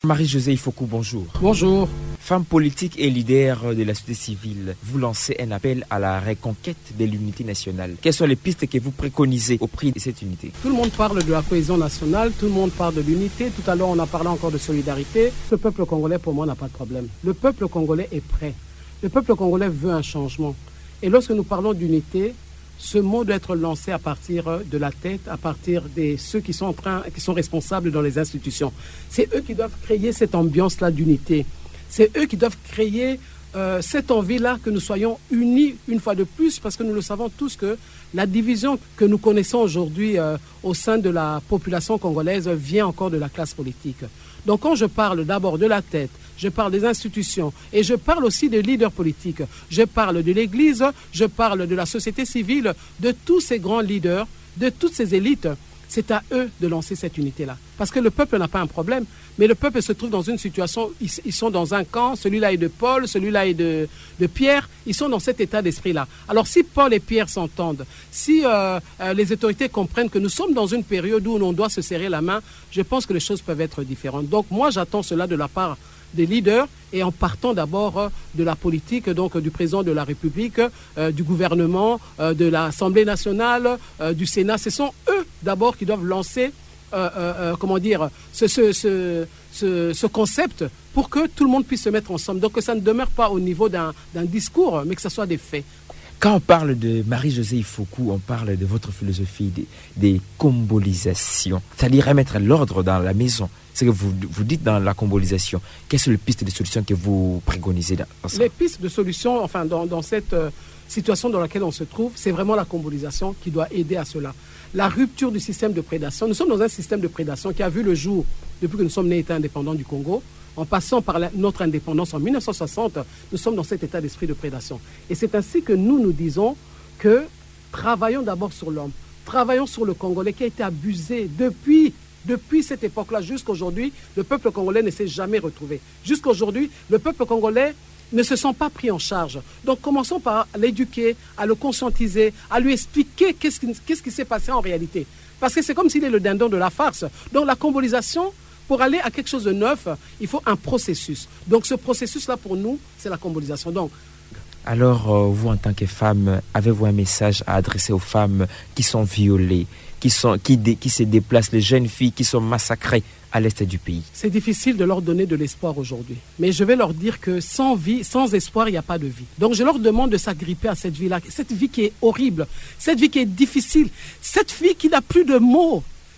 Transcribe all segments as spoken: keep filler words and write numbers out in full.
Marie-Josée Ifokou, bonjour. Bonjour. Femme politique et leader de la société civile, vous lancez un appel à la reconquête de l'unité nationale. Quelles sont les pistes que vous préconisez au prix de cette unité? Tout le monde parle de la cohésion nationale, tout le monde parle de l'unité. Tout à l'heure, on a parlé encore de solidarité. Le peuple congolais, pour moi, n'a pas de problème. Le peuple congolais est prêt. Le peuple congolais veut un changement. Et lorsque nous parlons d'unité, ce mot doit être lancé à partir de la tête, à partir de ceux qui sont, en train, qui sont responsables dans les institutions. C'est eux qui doivent créer cette ambiance-là d'unité. C'est eux qui doivent créer euh, cette envie-là que nous soyons unis une fois de plus, parce que nous le savons tous que la division que nous connaissons aujourd'hui euh, au sein de la population congolaise vient encore de la classe politique. Donc quand je parle d'abord de la tête, je parle des institutions et je parle aussi des leaders politiques, je parle de l'Église, je parle de la société civile, de tous ces grands leaders, de toutes ces élites. C'est à eux de lancer cette unité-là. Parce que le peuple n'a pas un problème, mais le peuple se trouve dans une situation, ils, ils sont dans un camp, celui-là est de Paul, celui-là est de, de Pierre, ils sont dans cet état d'esprit-là. Alors si Paul et Pierre s'entendent, si euh, euh, les autorités comprennent que nous sommes dans une période où on doit se serrer la main, je pense que les choses peuvent être différentes. Donc moi j'attends cela de la part des leaders et en partant d'abord euh, de la politique, donc euh, du président de la République, euh, du gouvernement, euh, de l'Assemblée nationale, euh, du Sénat. Ce sont eux d'abord qui doivent lancer euh, euh, comment dire, ce, ce, ce, ce, ce concept pour que tout le monde puisse se mettre ensemble. Donc que ça ne demeure pas au niveau d'un, d'un discours, mais que ce soit des faits. Quand on parle de Marie-Josée Ifokou, on parle de votre philosophie des, des combolisations, c'est-à-dire remettre l'ordre dans la maison. C'est ce que vous, vous dites dans la combolisation. Quelles sont les pistes de solutions que vous préconisez dans ça? Les pistes de solutions, enfin, dans, dans cette euh, situation dans laquelle on se trouve, c'est vraiment la combolisation qui doit aider à cela. La rupture du système de prédation. Nous sommes dans un système de prédation qui a vu le jour depuis que nous sommes nés État indépendant du Congo. En passant par la, notre indépendance en mille neuf cent soixante, nous sommes dans cet état d'esprit de prédation. Et c'est ainsi que nous nous disons que travaillons d'abord sur l'homme, travaillons sur le Congolais qui a été abusé depuis, depuis cette époque-là jusqu'à aujourd'hui. Le peuple congolais ne s'est jamais retrouvé. Jusqu'à aujourd'hui, le peuple congolais ne se sent pas pris en charge. Donc commençons par l'éduquer, à le conscientiser, à lui expliquer qu'est-ce qui, qu'est-ce qui s'est passé en réalité. Parce que c'est comme s'il est le dindon de la farce. Donc la combolisation, pour aller à quelque chose de neuf, il faut un processus. Donc ce processus-là, pour nous, c'est la combolisation. Donc, Alors, euh, vous, en tant que femme, avez-vous un message à adresser aux femmes qui sont violées, qui, sont, qui, dé, qui se déplacent, les jeunes filles qui sont massacrées à l'est du pays? C'est difficile de leur donner de l'espoir aujourd'hui. Mais je vais leur dire que sans vie, sans espoir, il n'y a pas de vie. Donc je leur demande de s'agripper à cette vie-là, cette vie qui est horrible, cette vie qui est difficile, cette vie qui n'a plus de mots.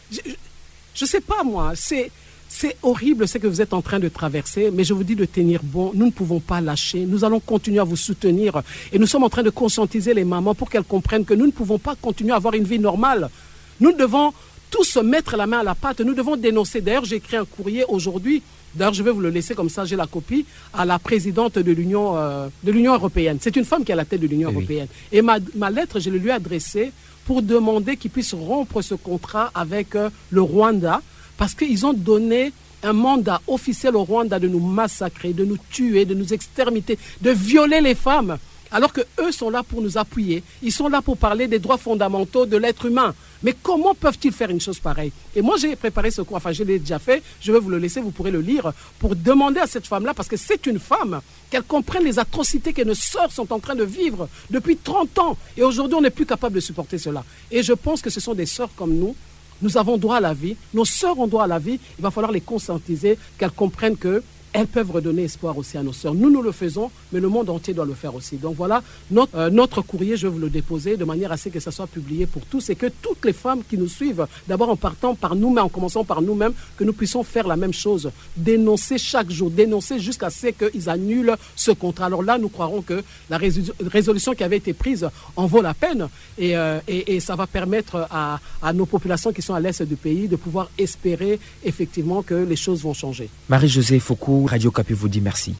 Je ne sais pas, moi, c'est... C'est horrible ce que vous êtes en train de traverser, mais je vous dis de tenir bon. Nous ne pouvons pas lâcher. Nous allons continuer à vous soutenir. Et nous sommes en train de conscientiser les mamans pour qu'elles comprennent que nous ne pouvons pas continuer à avoir une vie normale. Nous devons tous se mettre la main à la pâte. Nous devons dénoncer. D'ailleurs, j'ai écrit un courrier aujourd'hui. D'ailleurs, je vais vous le laisser comme ça, j'ai la copie, à la présidente de l'Union, euh, de l'Union européenne. C'est une femme qui est à la tête de l'Union oui. européenne. Et ma, ma lettre, je le lui ai adressée pour demander qu'il puisse rompre ce contrat avec euh, le Rwanda, parce qu'ils ont donné un mandat officiel au Rwanda de nous massacrer, de nous tuer, de nous exterminer, de violer les femmes. Alors qu'eux sont là pour nous appuyer. Ils sont là pour parler des droits fondamentaux de l'être humain. Mais comment peuvent-ils faire une chose pareille? Et moi, j'ai préparé ce cours, enfin, je l'ai déjà fait. Je vais vous le laisser, vous pourrez le lire, pour demander à cette femme-là, parce que c'est une femme, qu'elle comprenne les atrocités que nos sœurs sont en train de vivre depuis trente ans. Et aujourd'hui, on n'est plus capable de supporter cela. Et je pense que ce sont des sœurs comme nous. Nous avons droit à la vie, nos sœurs ont droit à la vie, il va falloir les conscientiser, qu'elles comprennent qu'elles peuvent redonner espoir aussi à nos sœurs. Nous, nous le faisons, mais le monde entier doit le faire aussi. Donc voilà, notre, euh, notre courrier, je vais vous le déposer de manière à ce que ça soit publié pour tous et que toutes les femmes qui nous suivent, d'abord en partant par nous-mêmes, en commençant par nous-mêmes, que nous puissions faire la même chose, dénoncer chaque jour, dénoncer jusqu'à ce qu'ils annulent ce contrat. Alors là, nous croirons que la résolution qui avait été prise en vaut la peine et, euh, et, et ça va permettre à, à nos populations qui sont à l'est du pays de pouvoir espérer effectivement que les choses vont changer. Marie-Josée Ifokou, Radio Okapi vous dit merci.